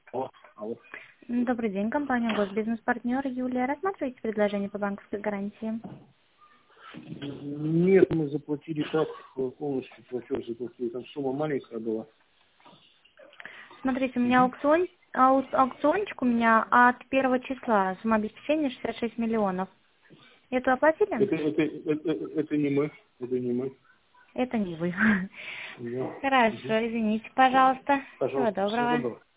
Алло. Добрый день, компания Госбизнес-партнер Юлия. Рассматриваете предложение по банковской гарантии? Нет, мы заплатили так, полностью платеж заплатили. Там сумма маленькая была. Смотрите, у меня аукциончик у меня от 1 числа. Сумма обеспечения 66 миллионов. Это оплатили? Это не мы. Это не мы. Это не вы. Да. Хорошо, извините, пожалуйста. Всего Пожалуйста, всего доброго. доброго.